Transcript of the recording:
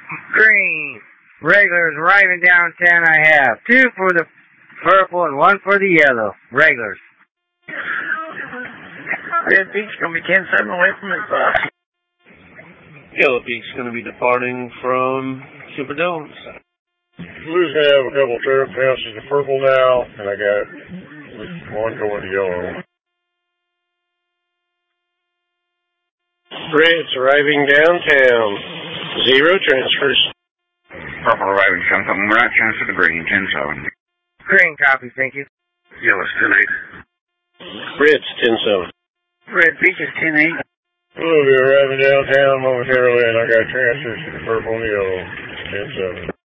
Green. Regulars arriving downtown. I have 2 for the purple and 1 for the yellow. Regulars. Red Peak's going to be 10-7 away from its Yellow Peak's going to be departing from Superdomes. Blue's going to have a couple turf bounces to purple now, and I got 1 going to yellow. Red's arriving downtown. 0 transfers. Purple arriving 7-7. We're not transfer to green. 10-7. Green copy, thank you. Yellow's 10-8. Red's 10-7. Red Peak is 10-8. Blue will be arriving downtown momentarily, and I got transfers to the purple and the yellow. 10-7.